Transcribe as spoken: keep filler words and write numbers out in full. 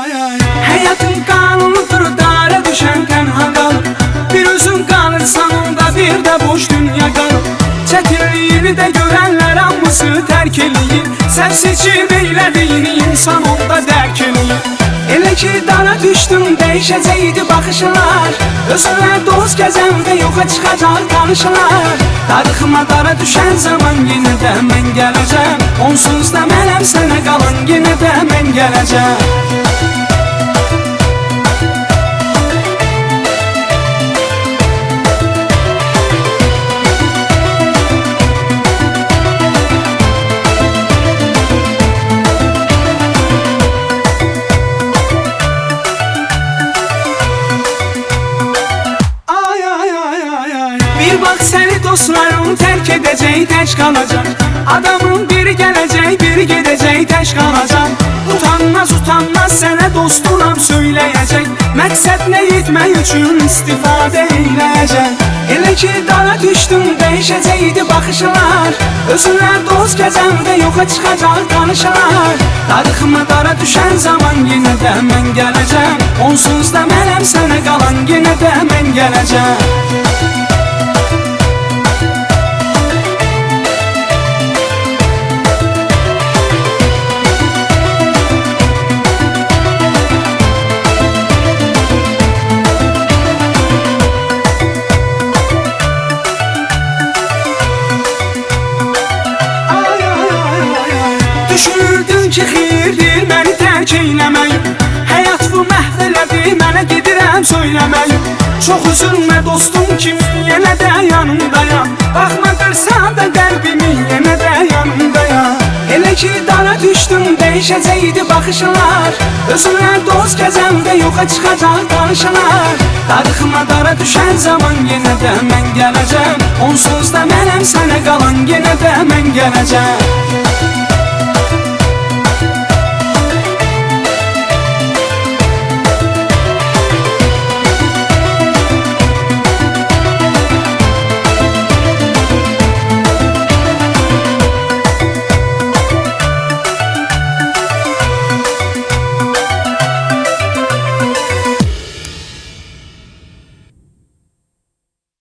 ay ay. Hayatın kanunudur, dara düşen tenha qalır. Bir özün qalırsan onda bir de boş dünya qalır. Çətinliyini də görənlər hamısı tərk eləyir. Səhv seçim eylədiyin insan onda dərk eləyir. Elə ki dara düşdüm, dəyişəcəkdi baxışlar. Özünə dost gəzəndə yoxa çıxacaq danışlar. Darıxma dara düşən zaman yenə də mən gələcəm. Onsuz da mənəm sənə qalan, yenə də mən gələcəm. Bir bak seni dostlarım terk edecek, tək qalacaq. Adamın biri gələcək, biri gedəcək, tək qalacaq. Utanmaz utanmaz sənə dostunam söyləyəcək. Məqsəd nə etmək üçün istifadə eyləyəcək. Elə ki dara düşdüm, dəyişəcəkdi baxışlar. Özünə dost gəzəndə yoxa çıxacaq danışlar. Darıxma dara düşən zaman yenə də mən gələcəm. Onsuz da mənəm sənə qalan, yenə də mən gələcəm. Düşünürdün ki xeyirdir məni tərk eyləmək. Həyat bu məhv elədi, mənə gedirəm söyləmək. Çox üzülmə dostum kimi, yenə də yanımdayam. Baxmadırsan da qəlbimi, yenə də yanımdayam. Elə ki dara düşdüm, dəyişəcəkdi baxışlar. Özünə dost gəzəndə yoxa çıxacaq danışlar. Darıxma dara düşən zaman yenə də mən gələcəm. Onsuz da mənəm sənə qalan, yenə də mən gələcəm.